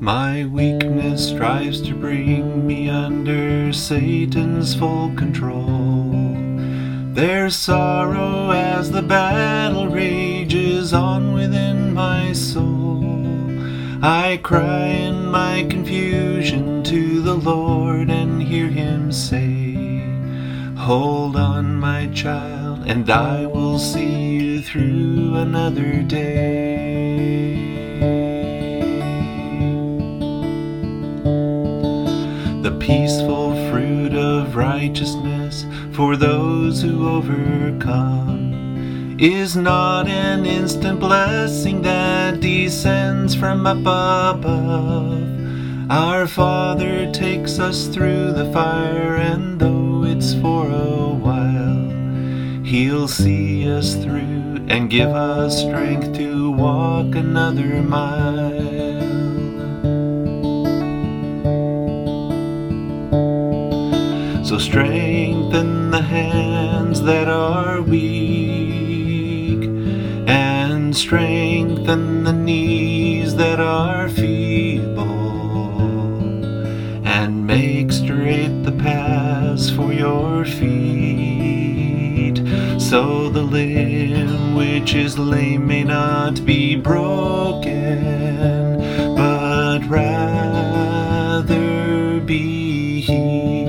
My weakness strives to bring me under Satan's full control. There's sorrow as the battle rages on within my soul. I cry in my confusion to the Lord and hear Him say, "Hold on, my child, and I will see you through another day." The peaceful fruit of righteousness for those who overcome is not an instant blessing that descends from up above. Our Father takes us through the fire, and though it's for a while, He'll see us through and give us strength to walk another mile. So strengthen the hands that are weak, and strengthen the knees that are feeble, and make straight the paths for your feet, so the limb which is lame may not be broken, but rather be healed.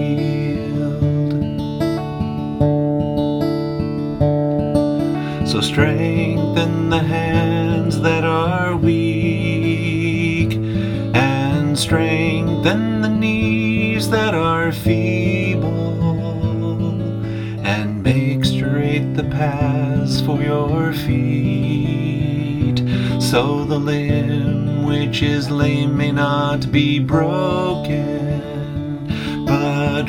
So strengthen the hands that are weak, and strengthen the knees that are feeble, and make straight the paths for your feet, so the limb which is lame may not be broken, but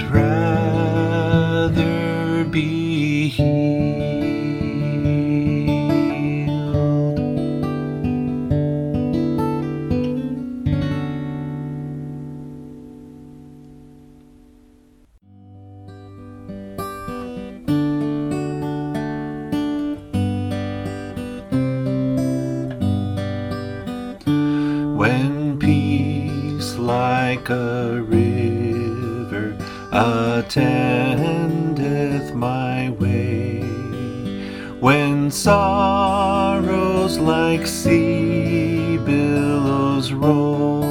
rather be healed. When peace like a river attendeth my way, when sorrows like sea billows roll,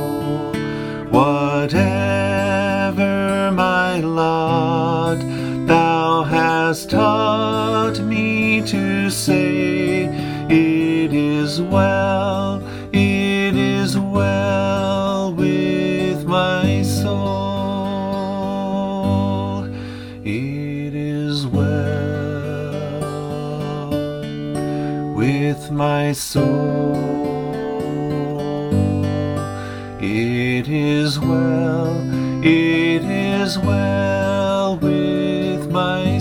whatever my lot, Thou hast taught me to say, it is well, it is well with my soul. It is well with my soul. It is well, it is well with my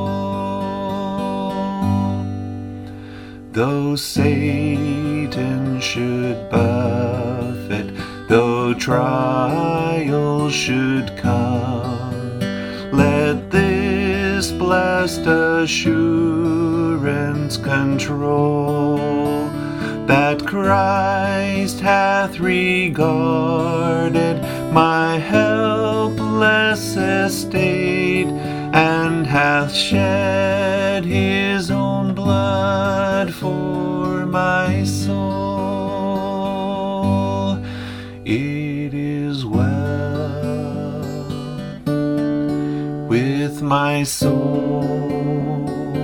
soul. Though Satan should buffet, though trials should come, let this blessed assurance control, that Christ hath regarded my helpless estate, and hath shed His own blood for my soul. It is well with my soul.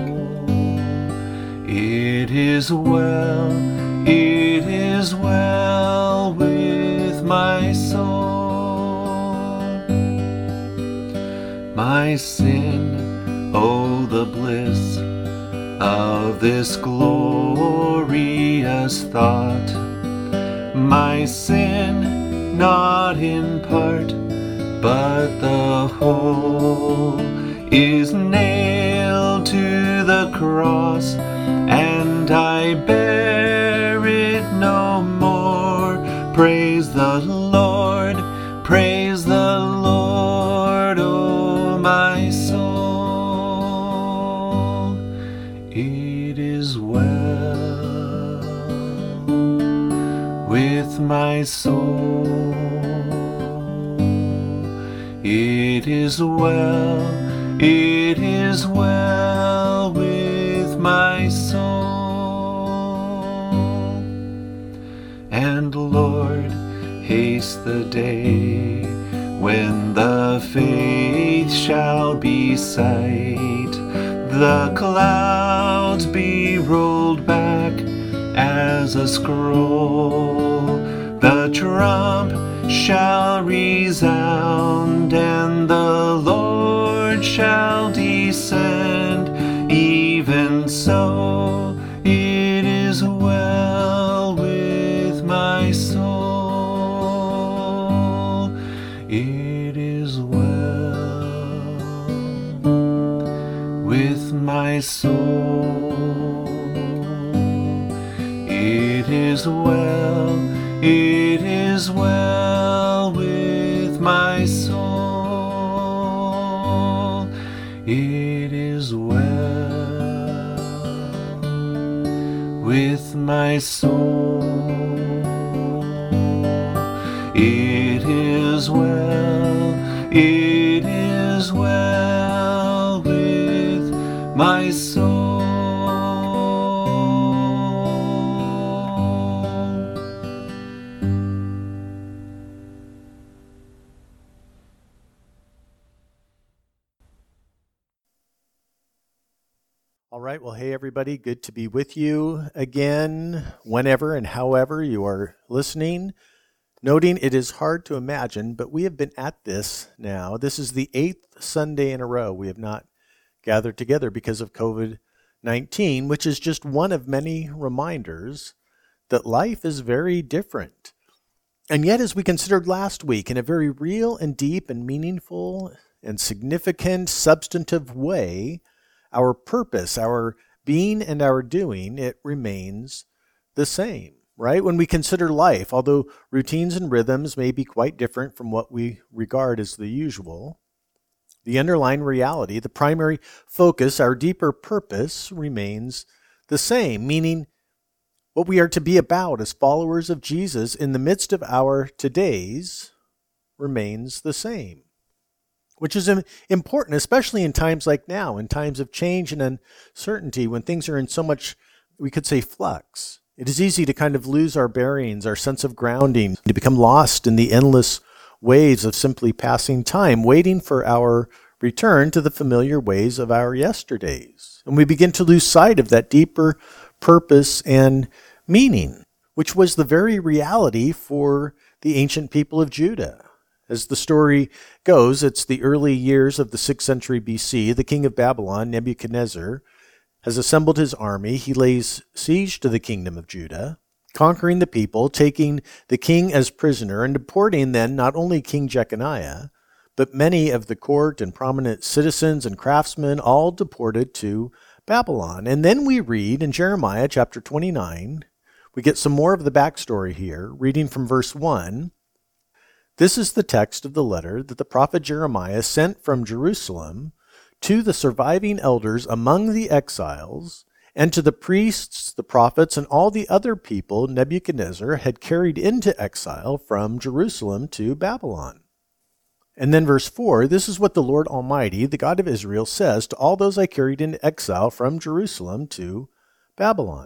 It is well, it is well with my soul. My sin, oh the bliss of this glorious thought, my sin not in part but the whole is nailed to the cross, and I bear it no more. Praise the Lord, praise the Lord, oh my soul. It is well with with my soul. It is well with my soul. And Lord, haste the day when the faith shall be sight, the clouds be rolled back as a scroll, the trump shall resound, and the Lord shall descend. Even so, it is well with my soul. It is well with my soul. It is well with my soul. It is well with my soul. It is well with my soul. All right, well, hey, everybody, good to be with you again, whenever and however you are listening. Noting it is hard to imagine, but we have been at this now. This is the 8th Sunday in a row we have not gathered together because of COVID-19, which is just one of many reminders that life is very different. And yet, as we considered last week, in a very real and deep and meaningful and significant, substantive way, our purpose, our being and our doing, it remains the same, right? When we consider life, although routines and rhythms may be quite different from what we regard as the usual, the underlying reality, the primary focus, our deeper purpose remains the same, meaning what we are to be about as followers of Jesus in the midst of our todays remains the same. Which is important, especially in times like now, in times of change and uncertainty, when things are in so much, we could say, flux. It is easy to kind of lose our bearings, our sense of grounding, to become lost in the endless waves of simply passing time, waiting for our return to the familiar ways of our yesterdays. And we begin to lose sight of that deeper purpose and meaning, which was the very reality for the ancient people of Judah. As the story goes, it's the early years of the 6th century BC. The king of Babylon, Nebuchadnezzar, has assembled his army. He lays siege to the kingdom of Judah, conquering the people, taking the king as prisoner, and deporting then not only King Jeconiah, but many of the court and prominent citizens and craftsmen, all deported to Babylon. And then we read in Jeremiah chapter 29, we get some more of the backstory here, reading from verse 1. This is the text of the letter that the prophet Jeremiah sent from Jerusalem to the surviving elders among the exiles, and to the priests, the prophets, and all the other people Nebuchadnezzar had carried into exile from Jerusalem to Babylon. And then verse 4, this is what the Lord Almighty, the God of Israel, says to all those I carried into exile from Jerusalem to Babylon.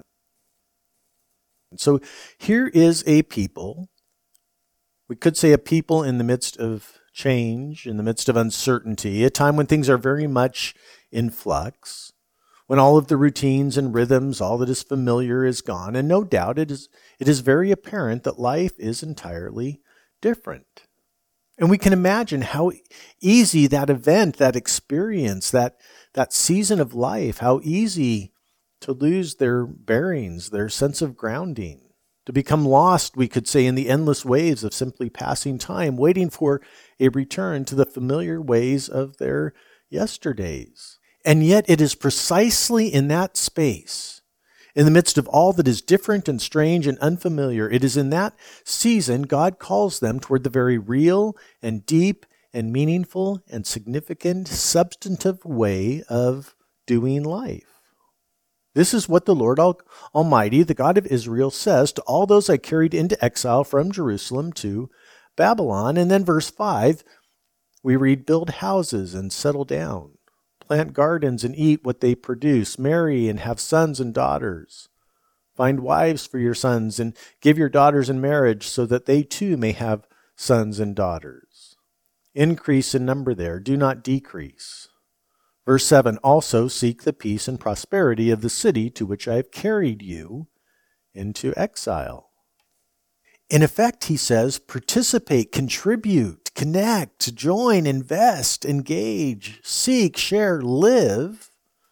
And so here is a people. We could say a people in the midst of change, in the midst of uncertainty, a time when things are very much in flux, when all of the routines and rhythms, all that is familiar is gone. And no doubt it is very apparent that life is entirely different. And we can imagine how easy that event, that experience, that season of life, how easy to lose their bearings, their sense of grounding. To become lost, we could say, in the endless waves of simply passing time, waiting for a return to the familiar ways of their yesterdays. And yet it is precisely in that space, in the midst of all that is different and strange and unfamiliar, it is in that season God calls them toward the very real and deep and meaningful and significant, substantive way of doing life. This is what the Lord Almighty, the God of Israel, says to all those I carried into exile from Jerusalem to Babylon. And then verse 5, we read, build houses and settle down, plant gardens and eat what they produce, marry and have sons and daughters. Find wives for your sons and give your daughters in marriage so that they too may have sons and daughters. Increase in number there, do not decrease. Verse 7, also seek the peace and prosperity of the city to which I have carried you into exile. In effect, he says, participate, contribute, connect, join, invest, engage, seek, share, live.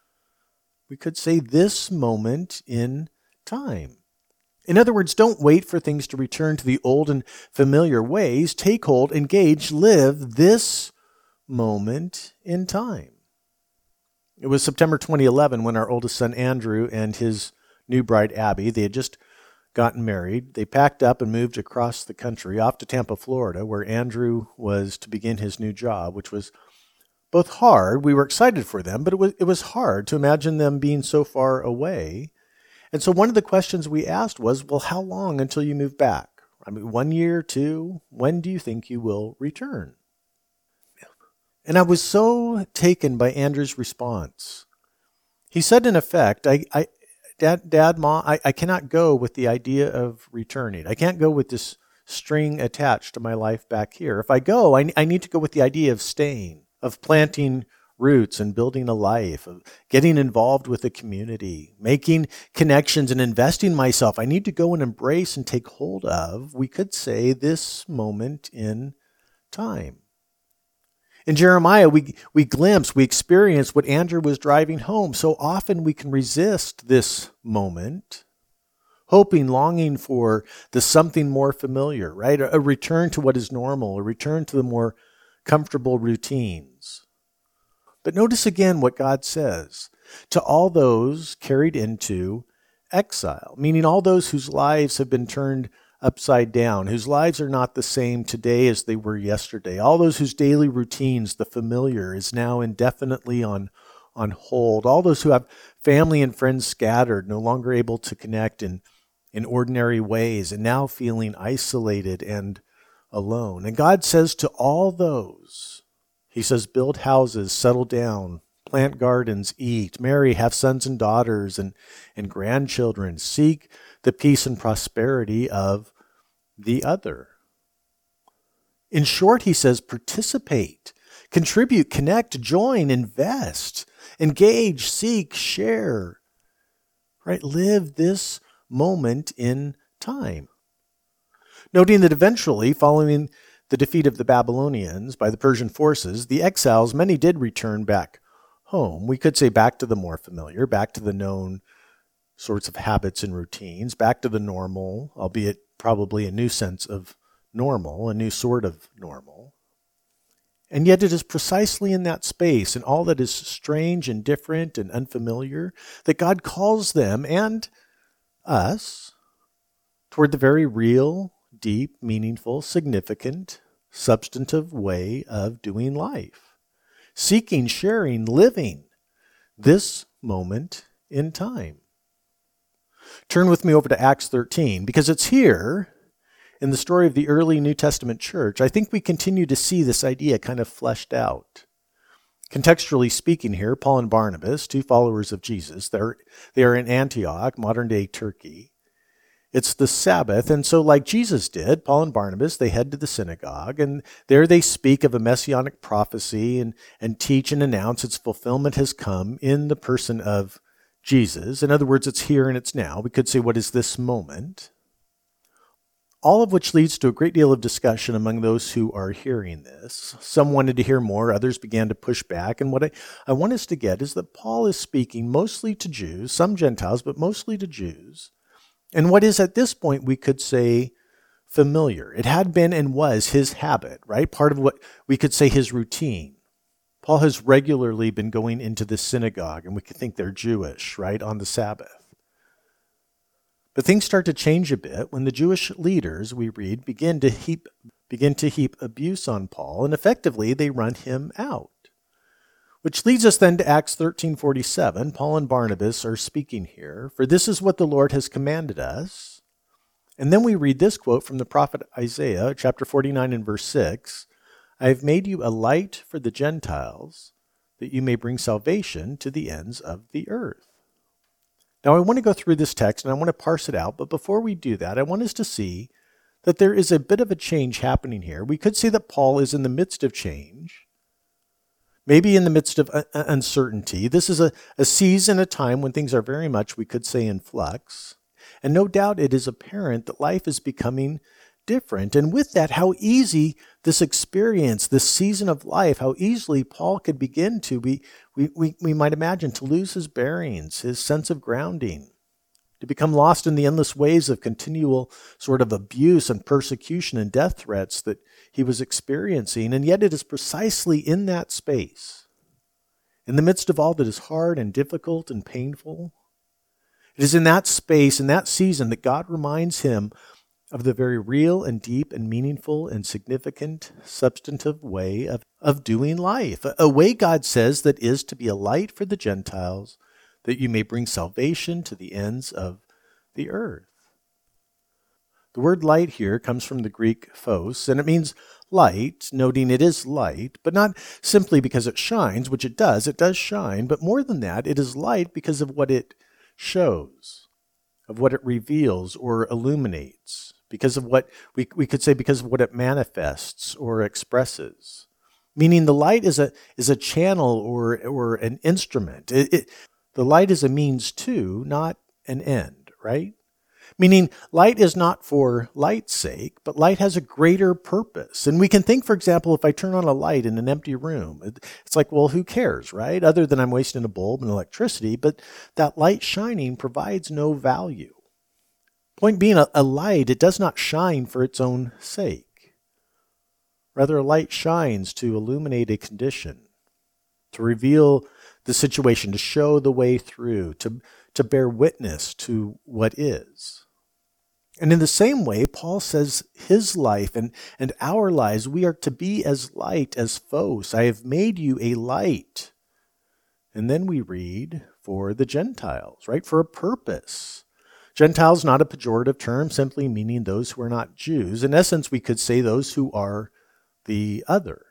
We could say this moment in time. In other words, don't wait for things to return to the old and familiar ways. Take hold, engage, live this moment in time. It was September 2011 when our oldest son Andrew and his new bride Abby, they had just gotten married. They packed up and moved across the country off to Tampa, Florida, where Andrew was to begin his new job, which was both hard. We were excited for them, but it was hard to imagine them being so far away. And so one of the questions we asked was, well, how long until you move back? I mean, 1 year, 2? When do you think you will return? And I was so taken by Andrew's response. He said, in effect, Dad, Mom, I cannot go with the idea of returning. I can't go with this string attached to my life back here. If I go, I need to go with the idea of staying, of planting roots and building a life, of getting involved with the community, making connections and investing myself. I need to go and embrace and take hold of, we could say, this moment in time. In Jeremiah, we glimpse, we experience what Andrew was driving home. So often we can resist this moment, hoping, longing for the something more familiar, right? A return to what is normal, a return to the more comfortable routines. But notice again what God says to all those carried into exile, meaning all those whose lives have been turned upside down, whose lives are not the same today as they were yesterday, all those whose daily routines, the familiar, is now indefinitely on hold, all those who have family and friends scattered, no longer able to connect in ordinary ways, and now feeling isolated and alone. And God says to all those, he says, build houses, settle down, plant gardens, eat, marry, have sons and daughters and grandchildren, seek the peace and prosperity of the other. In short, he says, participate, contribute, connect, join, invest, engage, seek, share, right? Live this moment in time. Noting that eventually, following the defeat of the Babylonians by the Persian forces, the exiles, many did return back home. We could say back to the more familiar, back to the known sorts of habits and routines, back to the normal, albeit probably a new sense of normal, a new sort of normal. And yet it is precisely in that space and all that is strange and different and unfamiliar that God calls them and us toward the very real, deep, meaningful, significant, substantive way of doing life, seeking, sharing, living this moment in time. Turn with me over to Acts 13, because it's here in the story of the early New Testament church, I think we continue to see this idea kind of fleshed out. Contextually speaking here, Paul and Barnabas, two followers of Jesus, they are in Antioch, modern-day Turkey. It's the Sabbath, and so like Jesus did, Paul and Barnabas, they head to the synagogue, and there they speak of a messianic prophecy and teach and announce its fulfillment has come in the person of Jesus. In other words, it's here and it's now. We could say, what is this moment? All of which leads to a great deal of discussion among those who are hearing this. Some wanted to hear more, others began to push back. And what I want us to get is that Paul is speaking mostly to Jews, some Gentiles, but mostly to Jews. And what is at this point, we could say, familiar. It had been and was his habit, right? Part of what we could say his routine. Paul has regularly been going into the synagogue, and we could think they're Jewish, right, on the Sabbath. But things start to change a bit when the Jewish leaders, we read, begin to heap abuse on Paul, and effectively they run him out. Which leads us then to Acts 13:47. Paul and Barnabas are speaking here. For this is what the Lord has commanded us. And then we read this quote from the prophet Isaiah, chapter 49 and verse 6. I have made you a light for the Gentiles, that you may bring salvation to the ends of the earth. Now I want to go through this text and I want to parse it out. But before we do that, I want us to see that there is a bit of a change happening here. We could see that Paul is in the midst of change. Maybe in the midst of uncertainty. This is a season, a time when things are very much, we could say, in flux. And no doubt it is apparent that life is becoming different. And with that, how easy this experience, this season of life, how easily Paul could begin to, we might imagine, to lose his bearings, his sense of grounding, to become lost in the endless waves of continual sort of abuse and persecution and death threats that he was experiencing. And yet it is precisely in that space, in the midst of all that is hard and difficult and painful, it is in that space, in that season, that God reminds him of the very real and deep and meaningful and significant substantive way of doing life. A way, God says, that is to be a light for the Gentiles, that you may bring salvation to the ends of the earth. The word light here comes from the Greek phos, and it means light, noting it is light, but not simply because it shines, which it does shine, but more than that, it is light because of what it shows, of what it reveals or illuminates, because of what we could say because of what it manifests or expresses. Meaning the light is a channel or an instrument. The light is a means to, not an end, right? Meaning light is not for light's sake, but light has a greater purpose. And we can think, for example, if I turn on a light in an empty room, it's like, well, who cares, right? Other than I'm wasting a bulb and electricity, but that light shining provides no value. Point being, a light, it does not shine for its own sake. Rather, a light shines to illuminate a condition, to reveal the situation, to show the way through, to bear witness to what is. And in the same way, Paul says his life and our lives, we are to be as light as phos. I have made you a light. And then we read, for the Gentiles, right? For a purpose. Gentiles, not a pejorative term, simply meaning those who are not Jews. In essence, we could say those who are the other.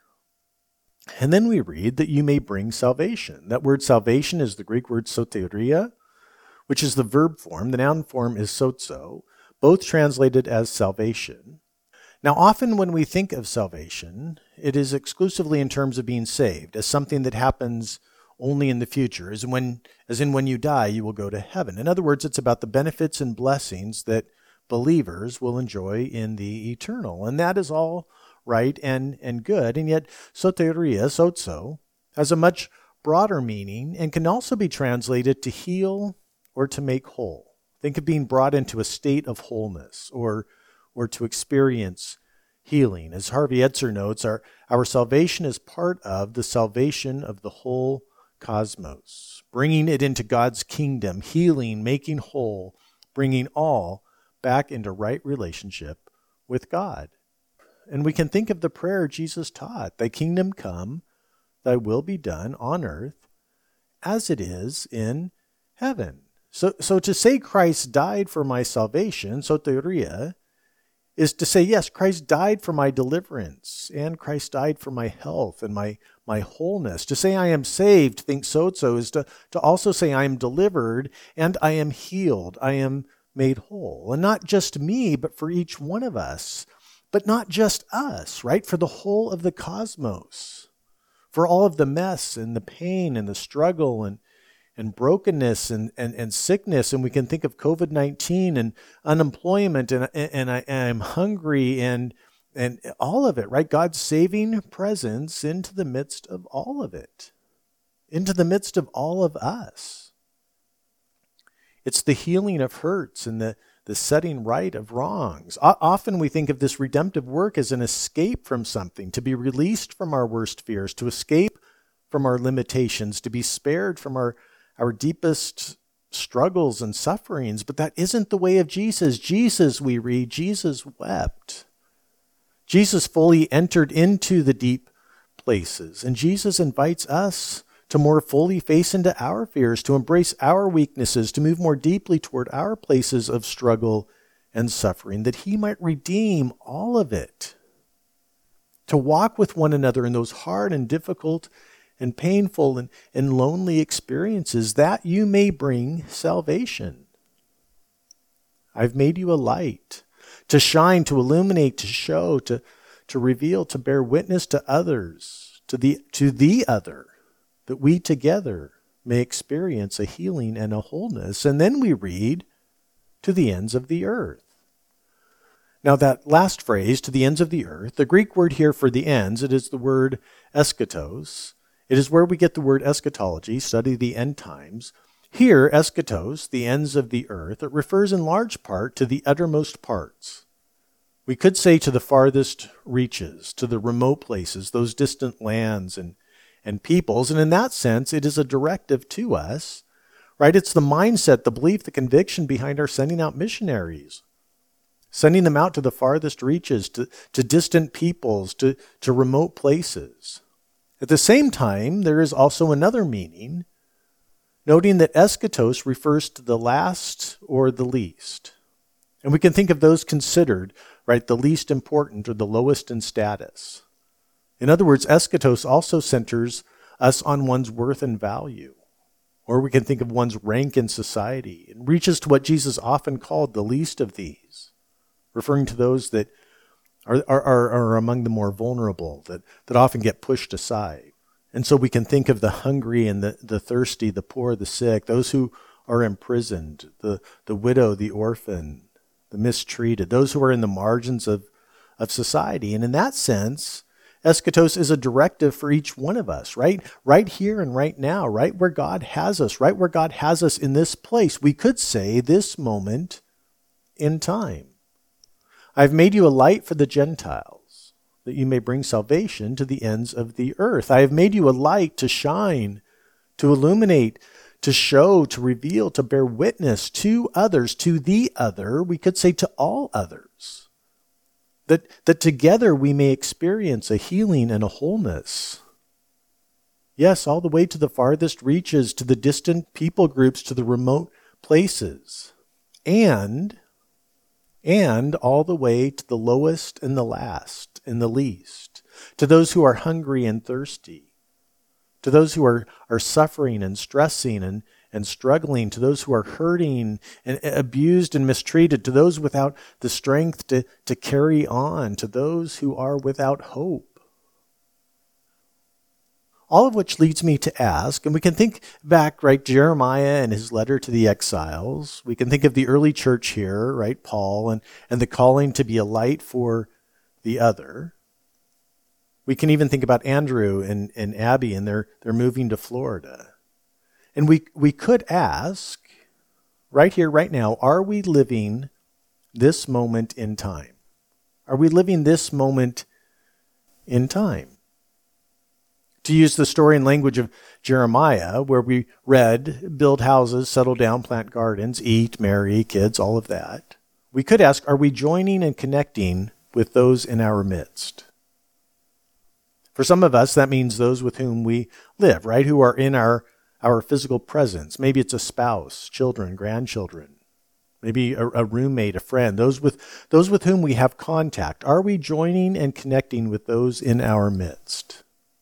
And then we read that you may bring salvation. That word salvation is the Greek word soteria, which is the verb form. The noun form is sozo, both translated as salvation. Now, often when we think of salvation, it is exclusively in terms of being saved, as something that happens only in the future, as in when you die, you will go to heaven. In other words, it's about the benefits and blessings that believers will enjoy in the eternal. And that is all right and good. And yet, soteria, sozo, has a much broader meaning and can also be translated to heal or to make whole. Think of being brought into a state of wholeness or to experience healing. As Harvey Etzer notes, our salvation is part of the salvation of the whole cosmos, bringing it into God's kingdom, healing, making whole, bringing all back into right relationship with God. And we can think of the prayer Jesus taught, thy kingdom come, thy will be done on earth as it is in heaven. So to say Christ died for my salvation, soteria, is to say, yes, Christ died for my deliverance, and Christ died for my health and my wholeness. To say I am saved, think sozo, is to also say I am delivered and I am healed, I am made whole. And not just me, but for each one of us. But not just us, right? For the whole of the cosmos. For all of the mess and the pain and the struggle and brokenness and sickness. And we can think of COVID-19 and unemployment and I'm hungry and all of it, right? God's saving presence into the midst of all of it, into the midst of all of us. It's the healing of hurts and the setting right of wrongs. Often we think of this redemptive work as an escape from something, to be released from our worst fears, to escape from our limitations, to be spared from our deepest struggles and sufferings. But that isn't the way of Jesus. Jesus, we read, Jesus wept. Jesus fully entered into the deep places. And Jesus invites us to more fully face into our fears, to embrace our weaknesses, to move more deeply toward our places of struggle and suffering, that he might redeem all of it. To walk with one another in those hard and difficult and painful and lonely experiences, that you may bring salvation. I've made you a light, to shine, to illuminate, to show, to reveal, to bear witness to others, to the other, that we together may experience a healing and a wholeness. And then we read, to the ends of the earth. Now that last phrase, to the ends of the earth, the Greek word here for the ends, it is the word eschatos. It is where we get the word eschatology, study the end times. Here, eschatos, the ends of the earth, it refers in large part to the uttermost parts. We could say to the farthest reaches, to the remote places, those distant lands and peoples. And in that sense, it is a directive to us, right? It's the mindset, the belief, the conviction behind our sending out missionaries, sending them out to the farthest reaches, to distant peoples, to remote places. At the same time, there is also another meaning, noting that eschatos refers to the last or the least. And we can think of those considered, right, the least important or the lowest in status. In other words, eschatos also centers us on one's worth and value. Or we can think of one's rank in society and reaches to what Jesus often called the least of these, referring to those that are among the more vulnerable, that often get pushed aside. And so we can think of the hungry and the thirsty, the poor, the sick, those who are imprisoned, the widow, the orphan, the mistreated, those who are in the margins of society. And in that sense, eschatos is a directive for each one of us, right? Right here and right now, right where God has us, right where God has us in this place. We could say this moment in time. I've made you a light for the Gentiles, that you may bring salvation to the ends of the earth. I have made you a light to shine, to illuminate, to show, to reveal, to bear witness to others, to the other, we could say to all others. That together we may experience a healing and a wholeness. Yes, all the way to the farthest reaches, to the distant people groups, to the remote places. And all the way to the lowest and the last and the least, to those who are hungry and thirsty, to those who are suffering and stressing and struggling, to those who are hurting and abused and mistreated, to those without the strength to carry on, to those who are without hope. All of which leads me to ask, and we can think back, right, Jeremiah and his letter to the exiles. We can think of the early church here, right, Paul, and the calling to be a light for the other. We can even think about Andrew and Abby, and they're moving to Florida. And we could ask, right here, right now, are we living this moment in time? Are we living this moment in time? To use the story and language of Jeremiah, where we read, build houses, settle down, plant gardens, eat, marry, kids, all of that, we could ask, are we joining and connecting with those in our midst? For some of us, that means those with whom we live, right, who are in our physical presence. Maybe it's a spouse, children, grandchildren, maybe a roommate, a friend, those with whom we have contact. Are we joining and connecting with those in our midst?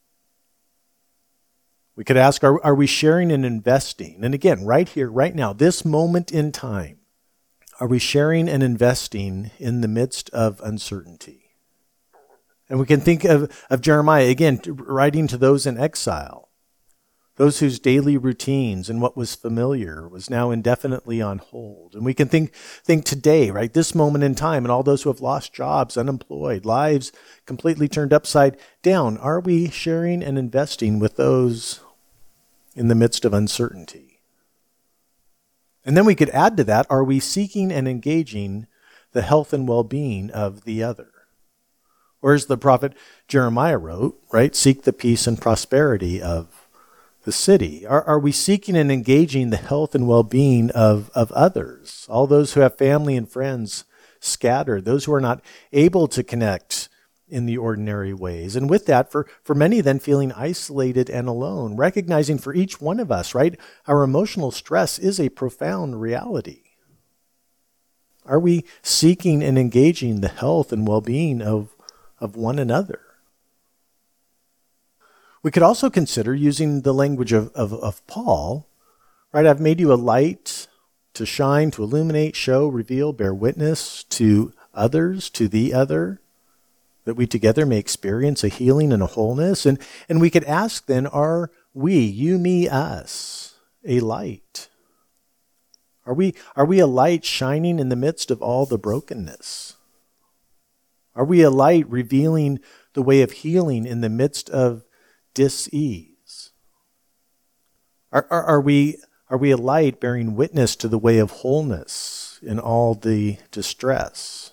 We could ask, are we sharing and investing? And again, right here, right now, this moment in time, are we sharing and investing in the midst of uncertainty? And we can think of Jeremiah, again, writing to those in exile, those whose daily routines and what was familiar was now indefinitely on hold. And we can think today, right, this moment in time, and all those who have lost jobs, unemployed, lives completely turned upside down. Are we sharing and investing with those in the midst of uncertainty? And then we could add to that, are we seeking and engaging the health and well-being of the other? Or as the prophet Jeremiah wrote, right, seek the peace and prosperity of the city. Are we seeking and engaging the health and well-being of others? All those who have family and friends scattered, those who are not able to connect in the ordinary ways. And with that, for many then feeling isolated and alone, recognizing for each one of us, right, our emotional stress is a profound reality. Are we seeking and engaging the health and well-being of one another? We could also consider using the language of Paul, right? I've made you a light to shine, to illuminate, show, reveal, bear witness to others, to the other, that we together may experience a healing and a wholeness. And we could ask then, are we, you, me, us, a light? Are we a light shining in the midst of all the brokenness? Are we a light revealing the way of healing in the midst of dis-ease? Are we a light bearing witness to the way of wholeness in all the distress?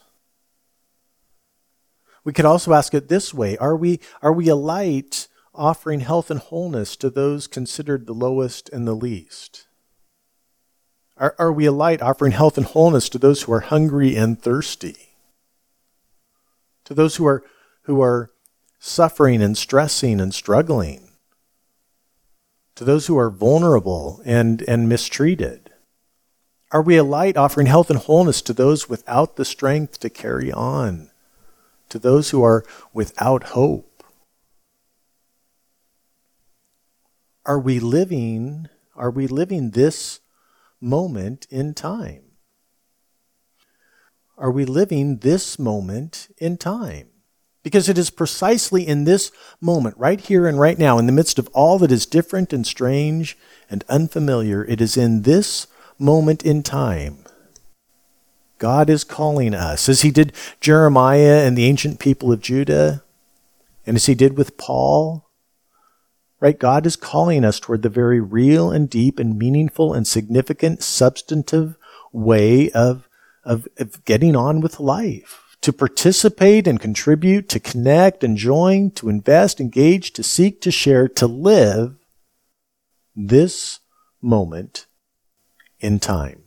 We could also ask it this way: Are we a light offering health and wholeness to those considered the lowest and the least? Are we a light offering health and wholeness to those who are hungry and thirsty? To those who are suffering and stressing and struggling? To those who are vulnerable and mistreated? Are we a light offering health and wholeness to those without the strength to carry on? To those who are without hope? Are we living this moment in time? Are we living this moment in time? Because it is precisely in this moment, right here and right now, in the midst of all that is different and strange and unfamiliar, it is in this moment in time God is calling us, as he did Jeremiah and the ancient people of Judah, and as he did with Paul. Right? God is calling us toward the very real and deep and meaningful and significant substantive way of getting on with life, to participate and contribute, to connect and join, to invest, engage, to seek, to share, to live this moment in time.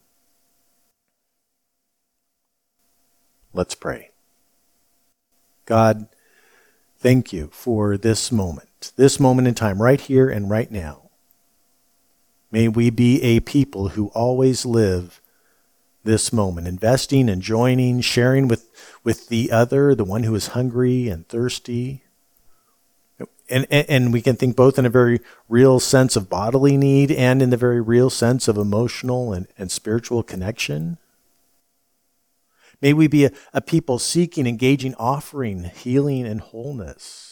Let's pray. God, thank you for this moment in time, right here and right now. May we be a people who always live this moment, investing and joining, sharing with the other, the one who is hungry and thirsty. And we can think both in a very real sense of bodily need and in the very real sense of emotional and spiritual connection. May we be a people seeking, engaging, offering healing and wholeness.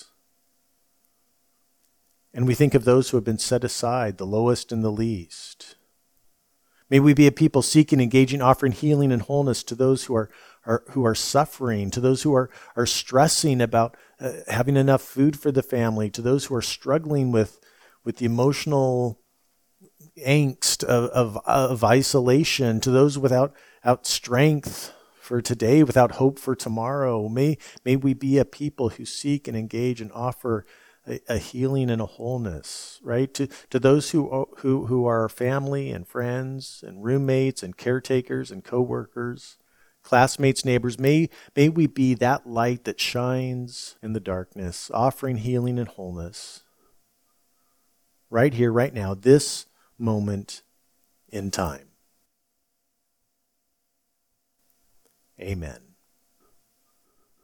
And we think of those who have been set aside, the lowest and the least. May we be a people seeking, engaging, offering healing and wholeness to those who are suffering, to those who are stressing about having enough food for the family, to those who are struggling with the emotional angst of isolation, to those without strength for today, without hope for tomorrow. May we be a people who seek and engage and offer a healing and a wholeness, right? To those who are family and friends and roommates and caretakers and coworkers, classmates, neighbors. May we be that light that shines in the darkness, offering healing and wholeness right here, right now, this moment in time. Amen.